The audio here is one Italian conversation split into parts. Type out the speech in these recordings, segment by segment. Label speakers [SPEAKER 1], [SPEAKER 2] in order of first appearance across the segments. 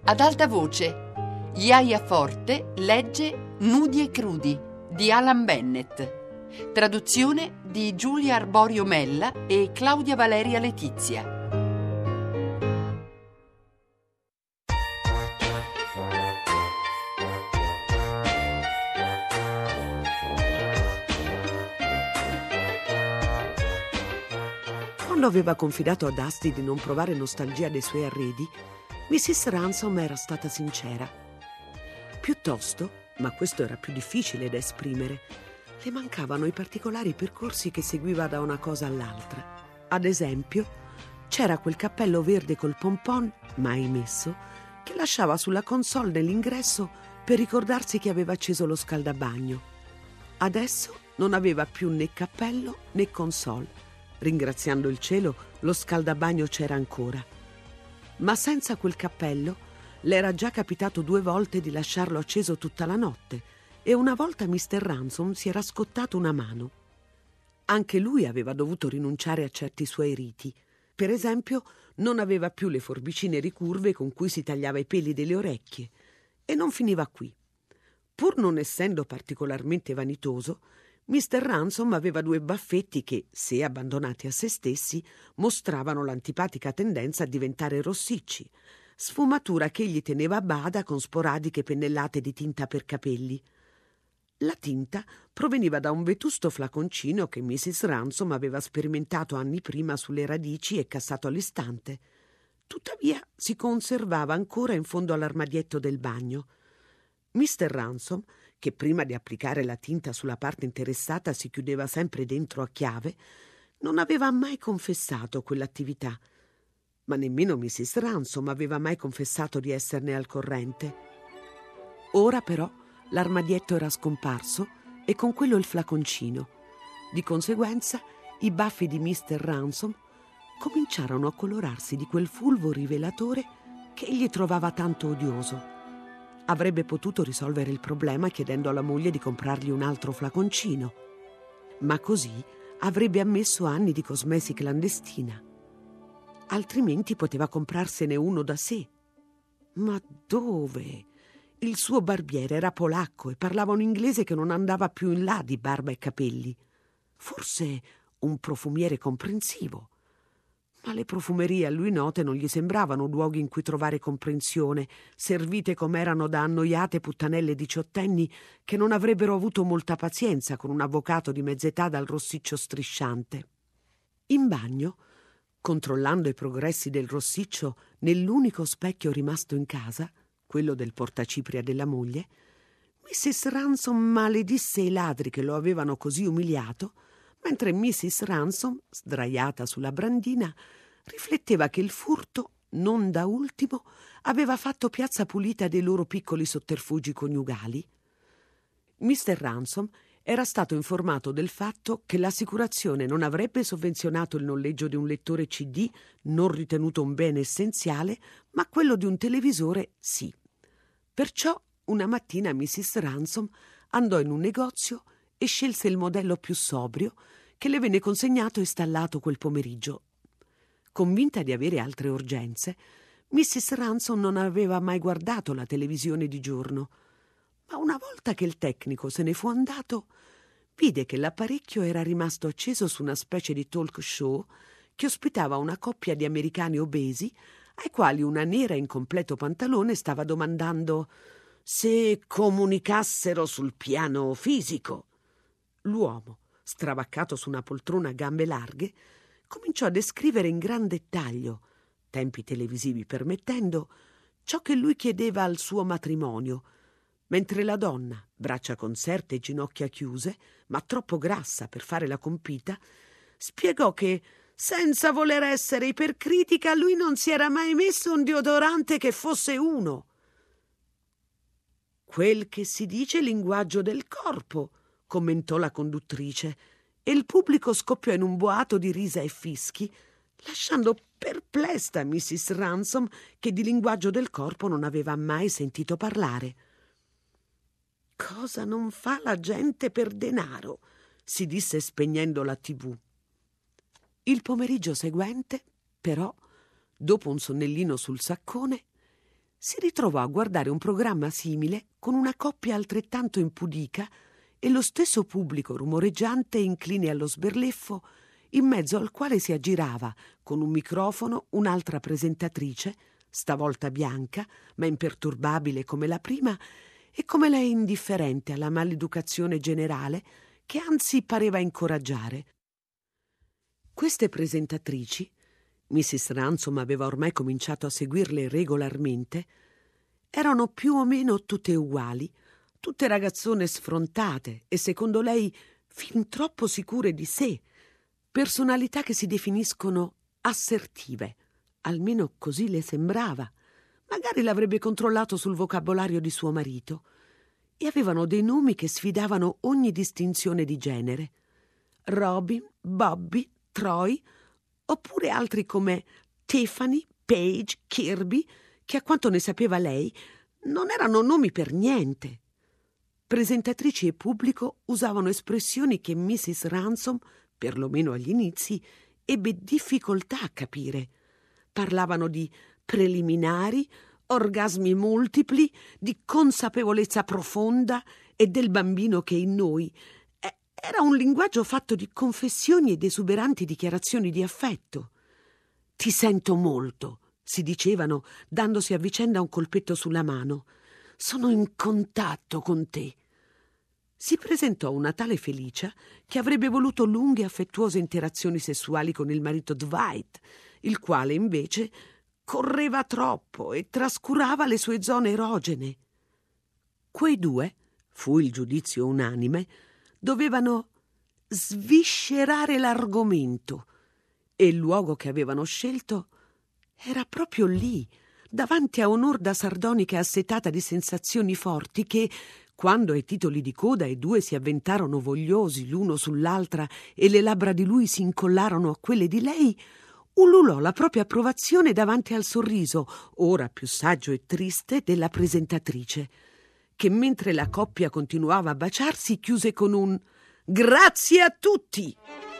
[SPEAKER 1] Ad alta voce, Iaia Forte legge Nudi e crudi di Alan Bennett. Traduzione di Giulia Arborio Mella e Claudia Valeria Letizia.
[SPEAKER 2] Quando aveva confidato a Dusty di non provare nostalgia dei suoi arredi, Mrs. Ransom era stata sincera. Piuttosto, ma questo era più difficile da esprimere, le mancavano i particolari percorsi che seguiva da una cosa all'altra. Ad esempio, c'era quel cappello verde col pompon, mai messo, che lasciava sulla console dell'ingresso per ricordarsi che aveva acceso lo scaldabagno. Adesso non aveva più né cappello né console. Ringraziando il cielo, lo scaldabagno c'era ancora. Ma senza quel cappello le era già capitato 2 volte di lasciarlo acceso tutta la notte e una volta Mr. Ransom si era scottato una mano. Anche lui aveva dovuto rinunciare a certi suoi riti. Per esempio, non aveva più le forbicine ricurve con cui si tagliava i peli delle orecchie. E non finiva qui. Pur non essendo particolarmente vanitoso, Mr. Ransom aveva 2 baffetti che, se abbandonati a se stessi, mostravano l'antipatica tendenza a diventare rossicci, sfumatura che egli teneva a bada con sporadiche pennellate di tinta per capelli. La tinta proveniva da un vetusto flaconcino che Mrs. Ransom aveva sperimentato anni prima sulle radici e cassato all'istante. Tuttavia si conservava ancora in fondo all'armadietto del bagno. Mr. Ransom, che prima di applicare la tinta sulla parte interessata si chiudeva sempre dentro a chiave, non aveva mai confessato quell'attività, ma nemmeno Mrs. Ransom aveva mai confessato di esserne al corrente. Ora però l'armadietto era scomparso e con quello il flaconcino. Di conseguenza i baffi di Mr. Ransom cominciarono a colorarsi di quel fulvo rivelatore che egli trovava tanto odioso. Avrebbe potuto risolvere il problema chiedendo alla moglie di comprargli un altro flaconcino, ma così avrebbe ammesso anni di cosmesi clandestina. Altrimenti poteva comprarsene uno da sé. Ma dove? Il suo barbiere era polacco e parlava un inglese che non andava più in là di barba e capelli. Forse un profumiere comprensivo. Ma le profumerie a lui note non gli sembravano luoghi in cui trovare comprensione, servite com'erano da annoiate puttanelle diciottenni che non avrebbero avuto molta pazienza con un avvocato di mezz'età dal rossiccio strisciante. In bagno, controllando i progressi del rossiccio nell'unico specchio rimasto in casa, quello del portacipria della moglie, Mrs. Ransom maledisse i ladri che lo avevano così umiliato, mentre Mrs. Ransom, sdraiata sulla brandina, rifletteva che il furto, non da ultimo, aveva fatto piazza pulita dei loro piccoli sotterfugi coniugali. Mr. Ransom era stato informato del fatto che l'assicurazione non avrebbe sovvenzionato il noleggio di un lettore CD, non ritenuto un bene essenziale, ma quello di un televisore sì. Perciò una mattina Mrs. Ransom andò in un negozio e scelse il modello più sobrio che le venne consegnato e installato quel pomeriggio. Convinta di avere altre urgenze, Mrs. Ransom non aveva mai guardato la televisione di giorno, ma una volta che il tecnico se ne fu andato, vide che l'apparecchio era rimasto acceso su una specie di talk show che ospitava una coppia di americani obesi ai quali una nera in completo pantalone stava domandando se comunicassero sul piano fisico. L'uomo, stravaccato su una poltrona a gambe larghe, cominciò a descrivere in gran dettaglio, tempi televisivi permettendo, ciò che lui chiedeva al suo matrimonio, mentre la donna, braccia conserte e ginocchia chiuse, ma troppo grassa per fare la compita, spiegò che, senza voler essere ipercritica, lui non si era mai messo un deodorante che fosse uno. «Quel che si dice linguaggio del corpo», commentò la conduttrice, e il pubblico scoppiò in un boato di risa e fischi, lasciando perplessa Mrs. Ransom, che di linguaggio del corpo non aveva mai sentito parlare. «Cosa non fa la gente per denaro?» si disse spegnendo la TV. Il pomeriggio seguente, però, dopo un sonnellino sul saccone, si ritrovò a guardare un programma simile con una coppia altrettanto impudica e lo stesso pubblico rumoreggiante e incline allo sberleffo, in mezzo al quale si aggirava con un microfono un'altra presentatrice, stavolta bianca, ma imperturbabile come la prima e come lei indifferente alla maleducazione generale che anzi pareva incoraggiare. Queste presentatrici, Mrs. Ransom aveva ormai cominciato a seguirle regolarmente, erano più o meno tutte uguali, tutte ragazzone sfrontate e secondo lei fin troppo sicure di sé, personalità che si definiscono assertive, almeno così le sembrava. Magari l'avrebbe controllato sul vocabolario di suo marito, e avevano dei nomi che sfidavano ogni distinzione di genere: Robin, Bobby, Troy, oppure altri come Tiffany, Paige, Kirby, che a quanto ne sapeva lei non erano nomi per niente. Presentatrici e pubblico usavano espressioni che Mrs. Ransom, perlomeno agli inizi, ebbe difficoltà a capire. Parlavano di preliminari, orgasmi multipli, di consapevolezza profonda e del bambino che è in noi. Era un linguaggio fatto di confessioni ed esuberanti dichiarazioni di affetto. «Ti sento molto», si dicevano, dandosi a vicenda un colpetto sulla mano. «Sono in contatto con te». Si presentò una tale Felicia che avrebbe voluto lunghe e affettuose interazioni sessuali con il marito Dwight, il quale invece correva troppo e trascurava le sue zone erogene. Quei due, fu il giudizio unanime, dovevano sviscerare l'argomento, e il luogo che avevano scelto era proprio lì, davanti a un'orda sardonica assetata di sensazioni forti che, quando ai titoli di coda i due si avventarono vogliosi l'uno sull'altra e le labbra di lui si incollarono a quelle di lei, ululò la propria approvazione davanti al sorriso, ora più saggio e triste, della presentatrice, che mentre la coppia continuava a baciarsi chiuse con un «Grazie a tutti!».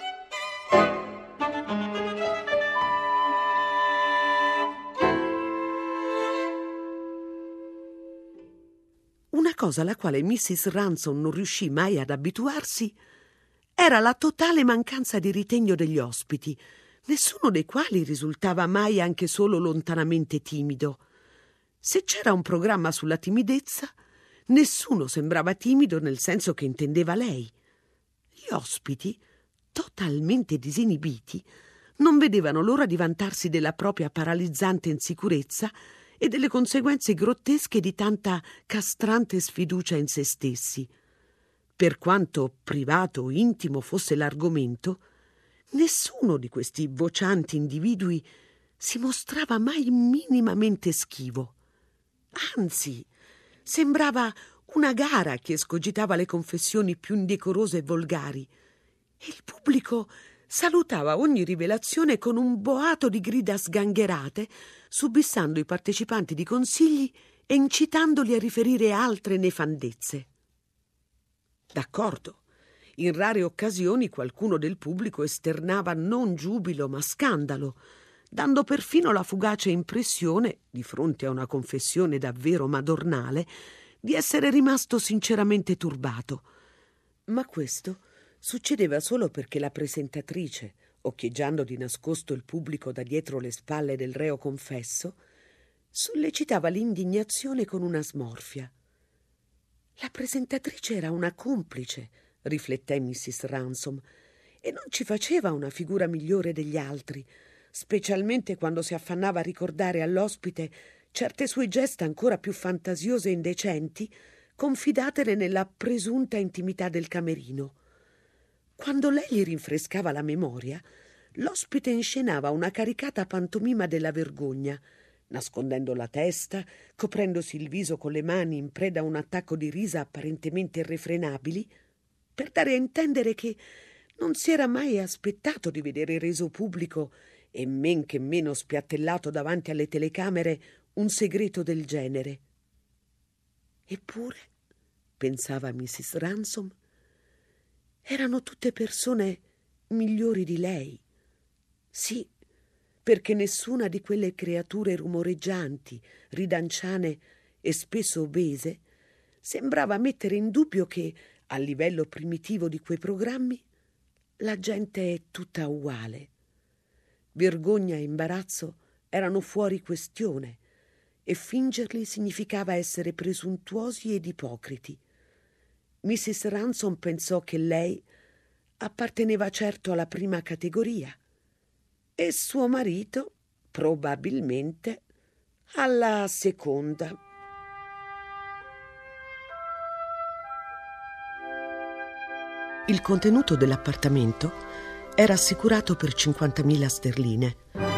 [SPEAKER 2] Una cosa alla quale Mrs. Ransom non riuscì mai ad abituarsi era la totale mancanza di ritegno degli ospiti, nessuno dei quali risultava mai anche solo lontanamente timido. Se c'era un programma sulla timidezza, nessuno sembrava timido nel senso che intendeva lei. Gli ospiti, totalmente disinibiti, non vedevano l'ora di vantarsi della propria paralizzante insicurezza e delle conseguenze grottesche di tanta castrante sfiducia in se stessi. Per quanto privato o intimo fosse l'argomento, nessuno di questi vocianti individui si mostrava mai minimamente schivo. Anzi, sembrava una gara che escogitava le confessioni più indecorose e volgari, e il pubblico salutava ogni rivelazione con un boato di grida sgangherate, subissando i partecipanti di consigli e incitandoli a riferire altre nefandezze. D'accordo, in rare occasioni qualcuno del pubblico esternava non giubilo ma scandalo, dando perfino la fugace impressione, di fronte a una confessione davvero madornale, di essere rimasto sinceramente turbato. Ma questo succedeva solo perché la presentatrice, occhieggiando di nascosto il pubblico da dietro le spalle del reo confesso, sollecitava l'indignazione con una smorfia. La presentatrice era una complice, rifletté Mrs. Ransom, e non ci faceva una figura migliore degli altri, specialmente quando si affannava a ricordare all'ospite certe sue gesta ancora più fantasiose e indecenti, confidatele nella presunta intimità del camerino. Quando lei gli rinfrescava la memoria, l'ospite inscenava una caricata pantomima della vergogna, nascondendo la testa, coprendosi il viso con le mani in preda a un attacco di risa apparentemente irrefrenabili, per dare a intendere che non si era mai aspettato di vedere reso pubblico e men che meno spiattellato davanti alle telecamere un segreto del genere. Eppure, pensava Mrs. Ransom, erano tutte persone migliori di lei. Sì, perché nessuna di quelle creature rumoreggianti, ridanciane e spesso obese sembrava mettere in dubbio che, a livello primitivo di quei programmi, la gente è tutta uguale. Vergogna e imbarazzo erano fuori questione e fingerli significava essere presuntuosi ed ipocriti. Mrs. Ransom pensò che lei apparteneva certo alla prima categoria e suo marito probabilmente alla seconda. Il contenuto dell'appartamento era assicurato per 50.000 sterline.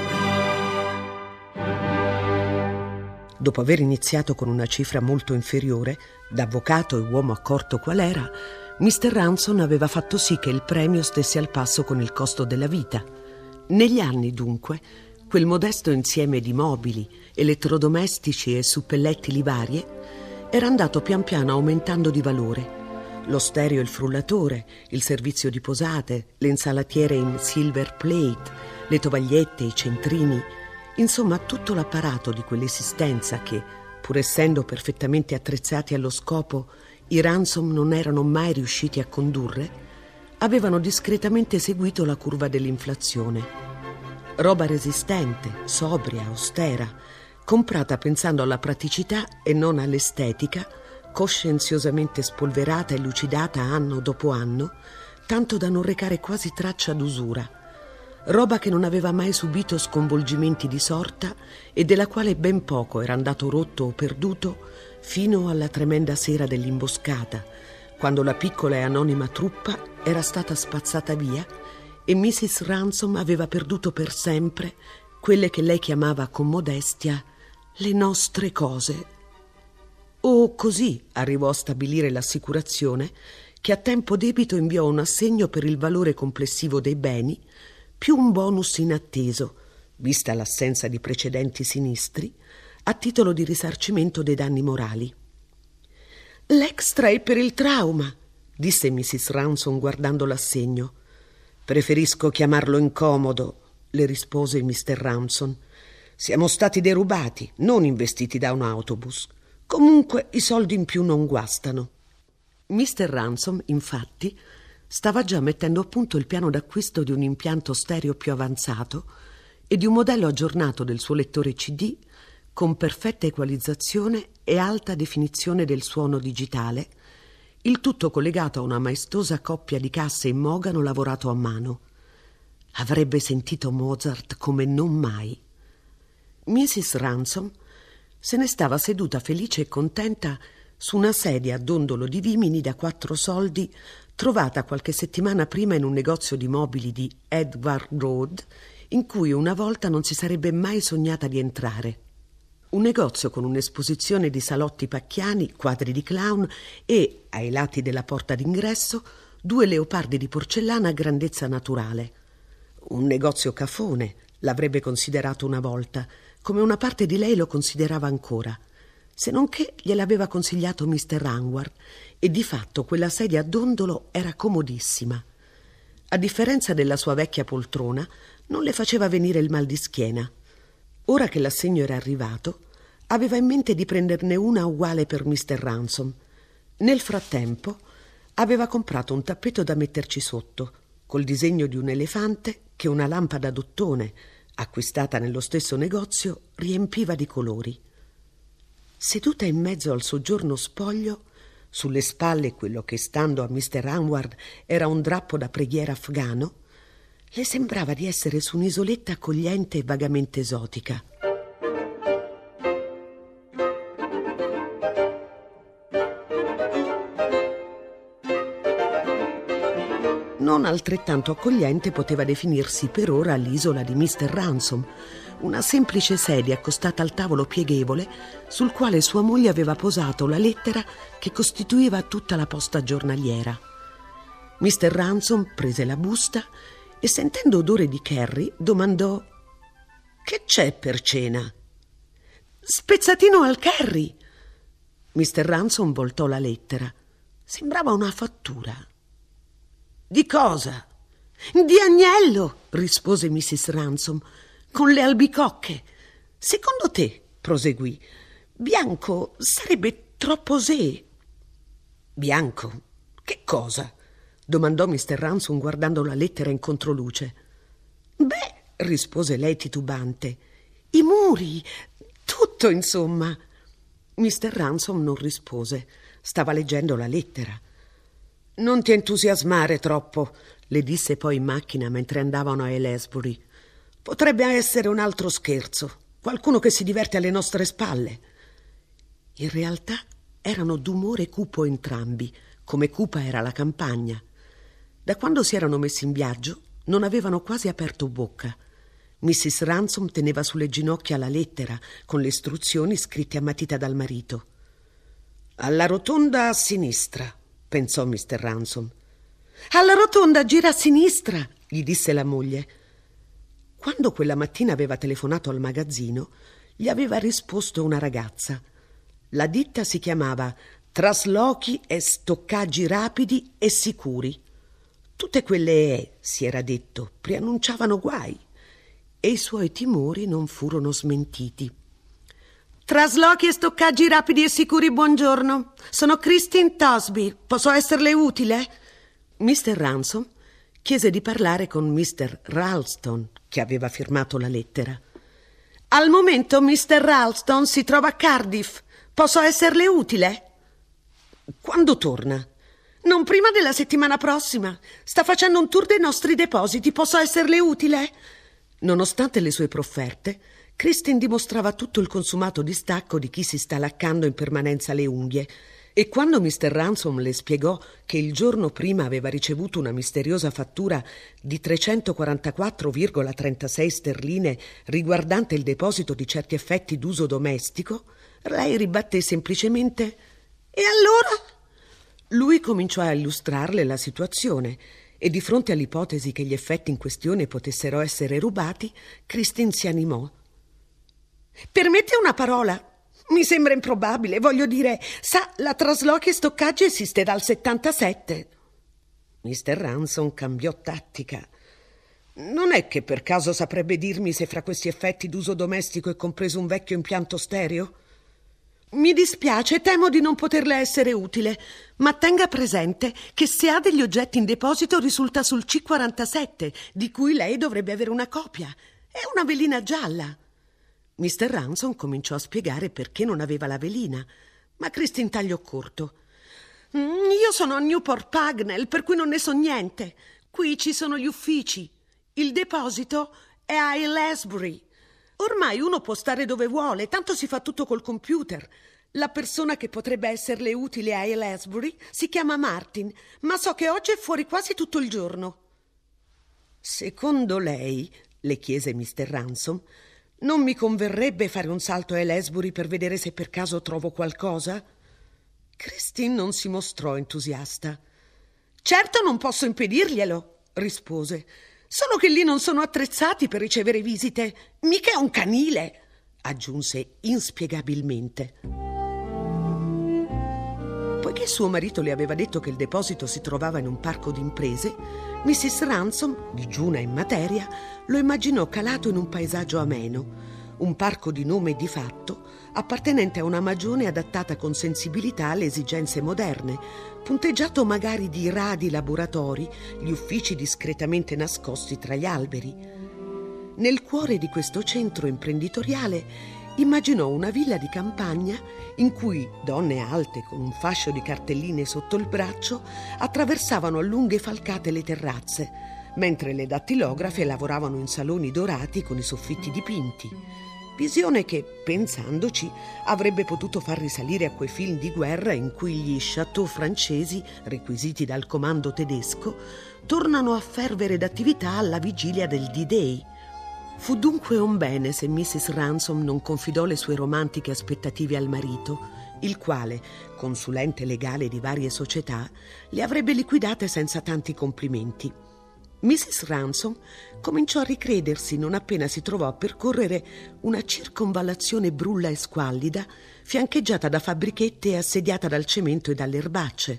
[SPEAKER 2] Dopo aver iniziato con una cifra molto inferiore, da avvocato e uomo accorto qual era, Mr. Ransom aveva fatto sì che il premio stesse al passo con il costo della vita. Negli anni, dunque, quel modesto insieme di mobili, elettrodomestici e suppellettili varie era andato pian piano aumentando di valore. Lo stereo e il frullatore, il servizio di posate, le insalatiere in silver plate, le tovagliette, i centrini, insomma tutto l'apparato di quell'esistenza che, pur essendo perfettamente attrezzati allo scopo, i Ransom non erano mai riusciti a condurre, avevano discretamente seguito la curva dell'inflazione. Roba resistente, sobria, austera, comprata pensando alla praticità e non all'estetica, coscienziosamente spolverata e lucidata anno dopo anno, tanto da non recare quasi traccia d'usura. Roba che non aveva mai subito sconvolgimenti di sorta e della quale ben poco era andato rotto o perduto fino alla tremenda sera dell'imboscata, quando la piccola e anonima truppa era stata spazzata via e Mrs. Ransom aveva perduto per sempre quelle che lei chiamava con modestia le nostre cose. O così arrivò a stabilire l'assicurazione, che a tempo debito inviò un assegno per il valore complessivo dei beni, più un bonus inatteso, vista l'assenza di precedenti sinistri, a titolo di risarcimento dei danni morali. «L'extra è per il trauma», disse Mrs. Ransom guardando l'assegno. «Preferisco chiamarlo incomodo», le rispose Mr. Ransom. «Siamo stati derubati, non investiti da un autobus. Comunque i soldi in più non guastano». Mr. Ransom, infatti, stava già mettendo a punto il piano d'acquisto di un impianto stereo più avanzato e di un modello aggiornato del suo lettore CD con perfetta equalizzazione e alta definizione del suono digitale, il tutto collegato a una maestosa coppia di casse in mogano lavorato a mano. Avrebbe sentito Mozart come non mai. Mrs. Ransom se ne stava seduta felice e contenta su una sedia a dondolo di vimini da 4 soldi trovata qualche settimana prima in un negozio di mobili di Edgware Road in cui una volta non si sarebbe mai sognata di entrare. Un negozio con un'esposizione di salotti pacchiani, quadri di clown e, ai lati della porta d'ingresso, 2 leopardi di porcellana a grandezza naturale. Un negozio cafone, l'avrebbe considerato una volta, come una parte di lei lo considerava ancora, se non che gliel'aveva consigliato Mr. Hangward, e di fatto quella sedia a dondolo era comodissima. A differenza della sua vecchia poltrona, non le faceva venire il mal di schiena. Ora che l'assegno era arrivato, aveva in mente di prenderne una uguale per Mr. Ransom. Nel frattempo aveva comprato un tappeto da metterci sotto, col disegno di un elefante che una lampada d'ottone, acquistata nello stesso negozio, riempiva di colori. Seduta in mezzo al soggiorno spoglio, sulle spalle quello che, stando a Mr. Hangward, era un drappo da preghiera afghano, le sembrava di essere su un'isoletta accogliente e vagamente esotica. Non altrettanto accogliente poteva definirsi per ora l'isola di Mr. Ransom, una semplice sedia accostata al tavolo pieghevole sul quale sua moglie aveva posato la lettera che costituiva tutta la posta giornaliera. Mr. Ransom prese la busta e, sentendo odore di curry, domandò: «Che c'è per cena?» «Spezzatino al curry!» Mr. Ransom voltò la lettera. Sembrava una fattura. «Di cosa?» «Di agnello», rispose Mrs. Ransom. con le albicocche. Secondo te, proseguì, bianco sarebbe troppo sé. Bianco? Che cosa? Domandò Mr. Ransom guardando la lettera in controluce. Beh, rispose lei titubante, i muri, tutto insomma. Mr. Ransom non rispose, stava leggendo la lettera. Non ti entusiasmare troppo, le disse poi in macchina mentre andavano a Aylesbury. Potrebbe essere un altro scherzo, qualcuno che si diverte alle nostre spalle. In realtà erano d'umore cupo entrambi, come cupa era la campagna. Da quando si erano messi in viaggio non avevano quasi aperto bocca. Mrs. Ransom teneva sulle ginocchia la lettera con le istruzioni scritte a matita dal marito. Alla rotonda a sinistra, pensò Mr. Ransom. Alla rotonda gira a sinistra, gli disse la moglie. Quando quella mattina aveva telefonato al magazzino, gli aveva risposto una ragazza. La ditta si chiamava Traslochi e Stoccaggi Rapidi e Sicuri. Tutte quelle si era detto, preannunciavano guai. E i suoi timori non furono smentiti. Traslochi e Stoccaggi Rapidi e Sicuri, buongiorno. Sono Christine Tosby. Posso esserle utile? Mr. Ransom chiese di parlare con Mr. Ralston, che aveva firmato la lettera. Al momento Mr. Ralston si trova a Cardiff. Posso esserle utile? Quando torna? Non prima della settimana prossima. Sta facendo un tour dei nostri depositi. Posso esserle utile? Nonostante le sue profferte, Christine dimostrava tutto il consumato distacco di chi si sta laccando in permanenza le unghie, e quando Mr. Ransom le spiegò che il giorno prima aveva ricevuto una misteriosa fattura di 344,36 sterline riguardante il deposito di certi effetti d'uso domestico, lei ribatté semplicemente: «E allora?» Lui cominciò a illustrarle la situazione e di fronte all'ipotesi che gli effetti in questione potessero essere rubati, Christine si animò. «Permette una parola? Mi sembra improbabile, voglio dire, sa, la Traslochi e Stoccaggi esiste dal 77. Mr. Ransom cambiò tattica. Non è che per caso saprebbe dirmi se fra questi effetti d'uso domestico è compreso un vecchio impianto stereo? Mi dispiace, temo di non poterle essere utile, ma tenga presente che se ha degli oggetti in deposito risulta sul C47, di cui lei dovrebbe avere una copia. È una velina gialla. Mr. Ransom cominciò a spiegare perché non aveva la velina, ma Christine tagliò corto. Io sono a Newport Pagnell, per cui non ne so niente. Qui ci sono gli uffici. Il deposito è a Aylesbury. Ormai uno può stare dove vuole, tanto si fa tutto col computer. La persona che potrebbe esserle utile a Aylesbury si chiama Martin, ma so che oggi è fuori quasi tutto il giorno. Secondo lei, le chiese Mr. Ransom, non mi converrebbe fare un salto a Aylesbury per vedere se per caso trovo qualcosa? Christine non si mostrò entusiasta. Certo non posso impedirglielo, rispose. Solo che lì non sono attrezzati per ricevere visite. Mica è un canile, aggiunse inspiegabilmente. Poiché suo marito le aveva detto che il deposito si trovava in un parco d'imprese, Mrs. Ransom, digiuna in materia, lo immaginò calato in un paesaggio ameno, un parco di nome e di fatto, appartenente a una magione adattata con sensibilità alle esigenze moderne, punteggiato magari di radi laboratori, gli uffici discretamente nascosti tra gli alberi. Nel cuore di questo centro imprenditoriale immaginò una villa di campagna in cui donne alte con un fascio di cartelline sotto il braccio attraversavano a lunghe falcate le terrazze, mentre le dattilografe lavoravano in saloni dorati con i soffitti dipinti. Visione che, pensandoci, avrebbe potuto far risalire a quei film di guerra in cui gli chateau francesi, requisiti dal comando tedesco, tornano a fervere d'attività alla vigilia del D-Day. Fu dunque un bene se Mrs. Ransom non confidò le sue romantiche aspettative al marito, il quale, consulente legale di varie società, le avrebbe liquidate senza tanti complimenti. Mrs. Ransom cominciò a ricredersi non appena si trovò a percorrere una circonvallazione brulla e squallida, fiancheggiata da fabbrichette e assediata dal cemento e dalle erbacce.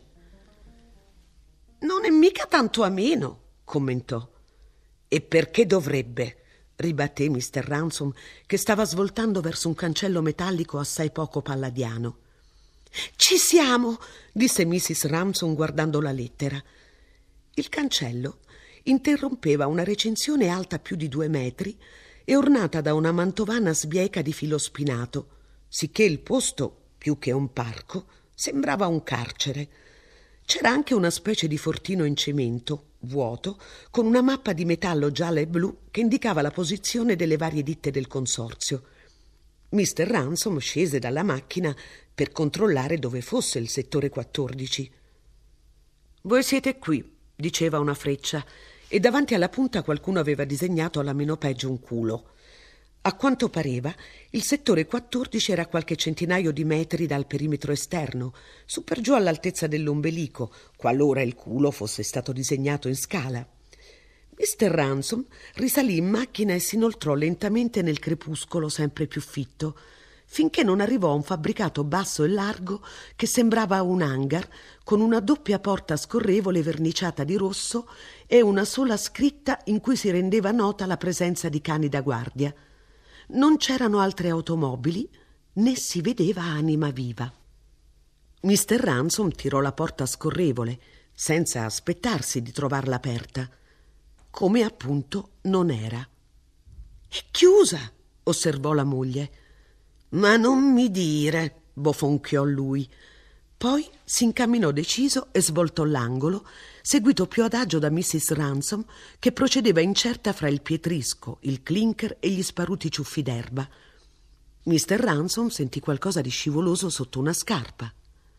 [SPEAKER 2] «Non è mica tanto ameno», commentò. «E perché dovrebbe?» ribatté Mr. Ransom, che stava svoltando verso un cancello metallico assai poco palladiano. «Ci siamo!» disse Mrs. Ransom guardando la lettera. Il cancello interrompeva una recinzione alta più di 2 metri e ornata da una mantovana sbieca di filo spinato, sicché il posto, più che un parco, sembrava un carcere. C'era anche una specie di fortino in cemento, vuoto, con una mappa di metallo gialla e blu che indicava la posizione delle varie ditte del consorzio. Mr. Ransom scese dalla macchina per controllare dove fosse il settore 14. «Voi siete qui», diceva una freccia, e davanti alla punta qualcuno aveva disegnato alla meno peggio un culo. A quanto pareva, il settore 14 era qualche centinaio di metri dal perimetro esterno, su per giù all'altezza dell'ombelico, qualora il culo fosse stato disegnato in scala. Mr. Ransom risalì in macchina e si inoltrò lentamente nel crepuscolo sempre più fitto, finché non arrivò a un fabbricato basso e largo che sembrava un hangar, con una doppia porta scorrevole verniciata di rosso e una sola scritta in cui si rendeva nota la presenza di cani da guardia. Non c'erano altre automobili, né si vedeva anima viva. Mr. Ransom tirò la porta scorrevole, senza aspettarsi di trovarla aperta, come appunto non era. «È chiusa», osservò la moglie. «Ma non mi dire», bofonchiò lui. Poi si incamminò deciso e svoltò l'angolo, seguito più adagio da Mrs. Ransom, che procedeva incerta fra il pietrisco, il clinker e gli sparuti ciuffi d'erba. Mr. Ransom sentì qualcosa di scivoloso sotto una scarpa.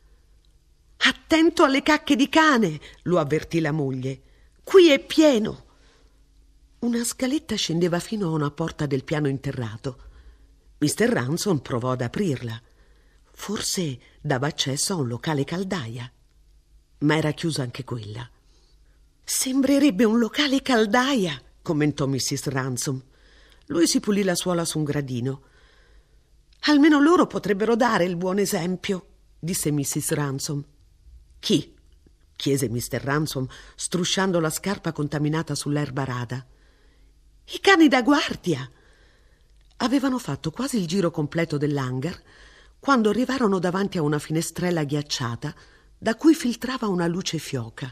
[SPEAKER 2] «Attento alle cacche di cane», lo avvertì la moglie. «Qui è pieno». Una scaletta scendeva fino a una porta del piano interrato. Mr. Ransom provò ad aprirla. Forse dava accesso a un locale caldaia, ma era chiusa anche quella. «Sembrerebbe un locale caldaia», commentò Mrs. Ransom. Lui si pulì la suola su un gradino. «Almeno loro potrebbero dare il buon esempio», disse Mrs. Ransom. «Chi?» chiese Mr. Ransom, strusciando la scarpa contaminata sull'erba rada. «I cani da guardia». Avevano fatto quasi il giro completo dell'hangar quando arrivarono davanti a una finestrella ghiacciata da cui filtrava una luce fioca.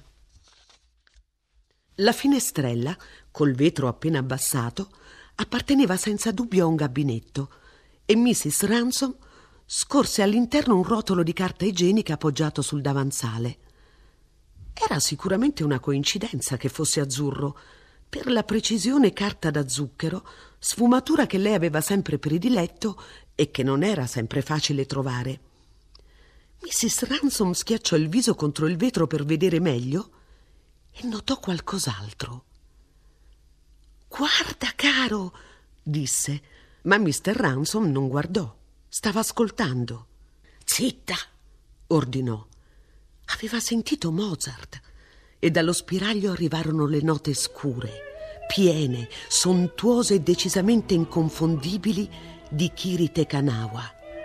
[SPEAKER 2] La finestrella, col vetro appena abbassato, apparteneva senza dubbio a un gabinetto e Mrs. Ransom scorse all'interno un rotolo di carta igienica appoggiato sul davanzale. Era sicuramente una coincidenza che fosse azzurro, per la precisione carta da zucchero, sfumatura che lei aveva sempre prediletto e che non era sempre facile trovare. Mrs. Ransom schiacciò il viso contro il vetro per vedere meglio e notò qualcos'altro. «Guarda, caro», disse, ma Mr. Ransom non guardò, stava ascoltando. «Zitta», ordinò. Aveva sentito Mozart e dallo spiraglio arrivarono le note scure, piene, sontuose e decisamente inconfondibili di Kirite Kanawa.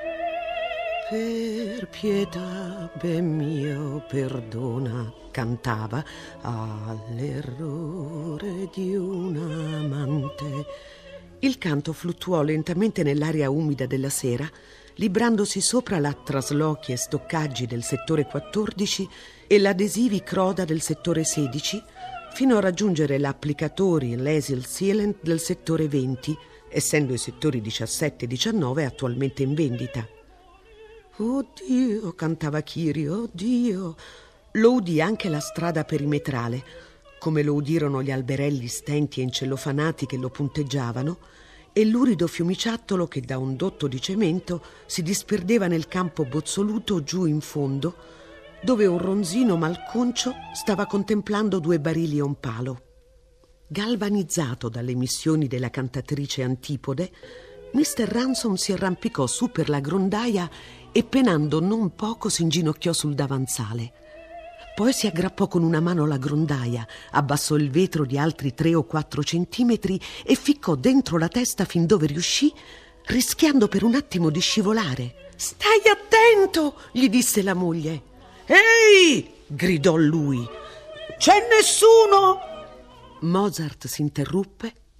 [SPEAKER 2] «Per pietà, ben mio, perdona», cantava, «all'errore di un amante». Il canto fluttuò lentamente nell'aria umida della sera, librandosi sopra la traslochi e stoccaggi del settore 14 e l'adesivi croda del settore 16, fino a raggiungere l'applicatori laser sealant del settore 20, essendo i settori 17 e 19 attualmente in vendita. «Oddio», cantava Kiri, «oddio». Lo udì anche la strada perimetrale, come lo udirono gli alberelli stenti e incellofanati che lo punteggiavano, e l'urido fiumiciattolo che da un dotto di cemento si disperdeva nel campo bozzoluto giù in fondo, dove un ronzino malconcio stava contemplando 2 barili e un palo. Galvanizzato dalle missioni della cantatrice Antipode, Mr. Ransom si arrampicò su per la grondaia e, penando non poco, si inginocchiò sul davanzale. Poi si aggrappò con una mano alla grondaia, abbassò il vetro di altri 3 o 4 centimetri e ficcò dentro la testa fin dove riuscì, rischiando per un attimo di scivolare. «Stai attento!» gli disse la moglie. «Ehi!» gridò lui. «C'è nessuno?» Mozart si interruppe,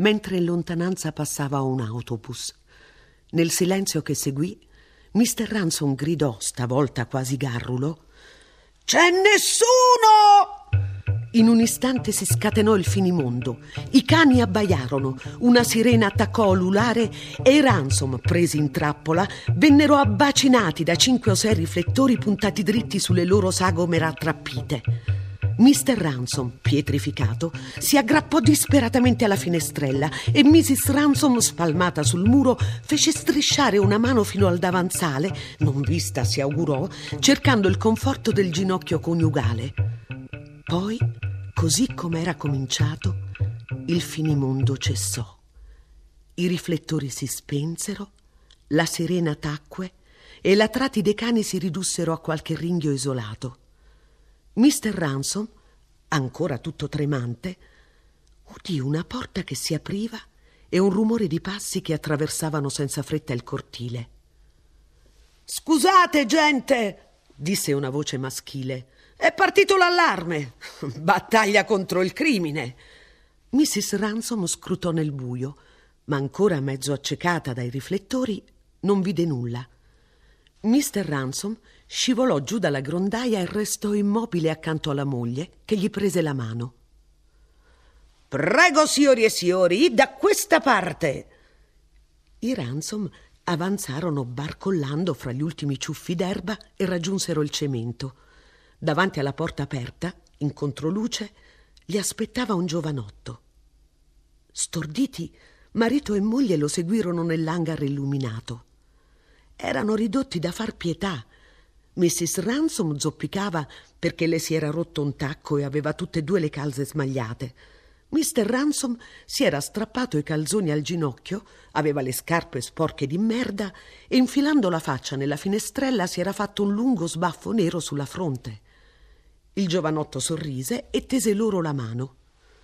[SPEAKER 2] mentre in lontananza passava un autobus. Nel silenzio che seguì, Mr. Ransom gridò, stavolta quasi garrulo: «C'è nessuno!» In un istante si scatenò il finimondo. I cani abbaiarono, una sirena attaccò a ululare e i Ransom, presi in trappola, vennero abbacinati da 5 o 6 riflettori puntati dritti sulle loro sagome rattrappite. Mr. Ransom, pietrificato, si aggrappò disperatamente alla finestrella e Mrs. Ransom, spalmata sul muro, fece strisciare una mano fino al davanzale, non vista si augurò, cercando il conforto del ginocchio coniugale. Poi, così come era cominciato, il finimondo cessò. I riflettori si spensero, la sirena tacque e latrati dei cani si ridussero a qualche ringhio isolato. Mr. Ransom, ancora tutto tremante, udì una porta che si apriva e un rumore di passi che attraversavano senza fretta il cortile. «Scusate, gente!» disse una voce maschile. «È partito l'allarme! Battaglia contro il crimine!» Mrs. Ransom scrutò nel buio, ma ancora mezzo accecata dai riflettori non vide nulla. Mr. Ransom scivolò giù dalla grondaia e restò immobile accanto alla moglie, che gli prese la mano. «Prego, signori e signori, da questa parte!» I Ransom avanzarono barcollando fra gli ultimi ciuffi d'erba e raggiunsero il cemento. Davanti alla porta aperta, in controluce, li aspettava un giovanotto. Storditi, marito e moglie lo seguirono nell'hangar illuminato. Erano ridotti da far pietà. Mrs. Ransom zoppicava perché le si era rotto un tacco e aveva tutte e 2 le calze smagliate. Mr. Ransom si era strappato i calzoni al ginocchio, aveva le scarpe sporche di merda e infilando la faccia nella finestrella si era fatto un lungo sbaffo nero sulla fronte. Il giovanotto sorrise e tese loro la mano.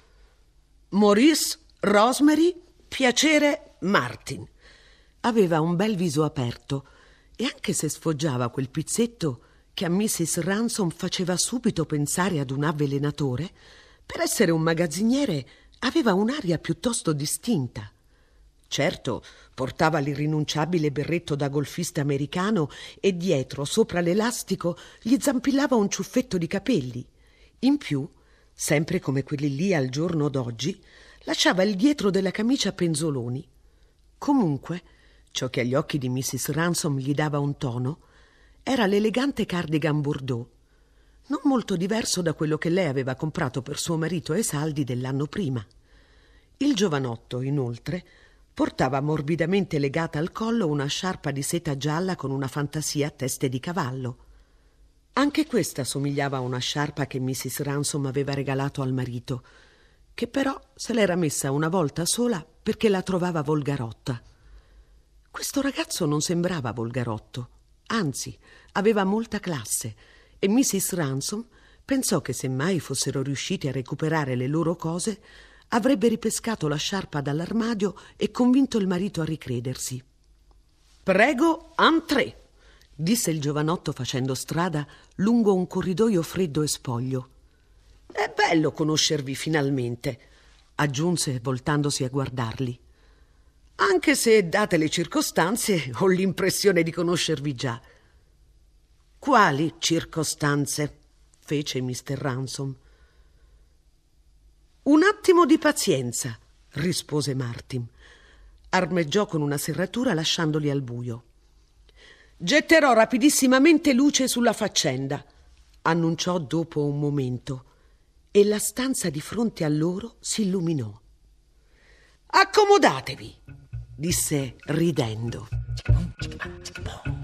[SPEAKER 2] «Maurice, Rosemary, piacere, Martin». Aveva un bel viso aperto e anche se sfoggiava quel pizzetto che a Mrs. Ransom faceva subito pensare ad un avvelenatore, per essere un magazziniere aveva un'aria piuttosto distinta. Certo, portava l'irrinunciabile berretto da golfista americano e dietro, sopra l'elastico, gli zampillava un ciuffetto di capelli. In più, sempre come quelli lì al giorno d'oggi, lasciava il dietro della camicia a penzoloni. Comunque, ciò che agli occhi di Mrs. Ransom gli dava un tono era l'elegante cardigan bordeaux, non molto diverso da quello che lei aveva comprato per suo marito ai saldi dell'anno prima. Il giovanotto, inoltre, portava morbidamente legata al collo una sciarpa di seta gialla con una fantasia a teste di cavallo. Anche questa somigliava a una sciarpa che Mrs. Ransom aveva regalato al marito, che però se l'era messa una volta sola perché la trovava volgarotta. Questo ragazzo non sembrava volgarotto, anzi, aveva molta classe e Mrs. Ransom pensò che se mai fossero riusciti a recuperare le loro cose avrebbe ripescato la sciarpa dall'armadio e convinto il marito a ricredersi. «Prego, entrée», disse il giovanotto facendo strada lungo un corridoio freddo e spoglio. «È bello conoscervi finalmente», aggiunse voltandosi a guardarli. «Anche se, date le circostanze, ho l'impressione di conoscervi già». «Quali circostanze?» fece Mr. Ransom. «Un attimo di pazienza», rispose Martin. Armeggiò con una serratura lasciandoli al buio. «Getterò rapidissimamente luce sulla faccenda», annunciò dopo un momento, e la stanza di fronte a loro si illuminò. «Accomodatevi», disse ridendo.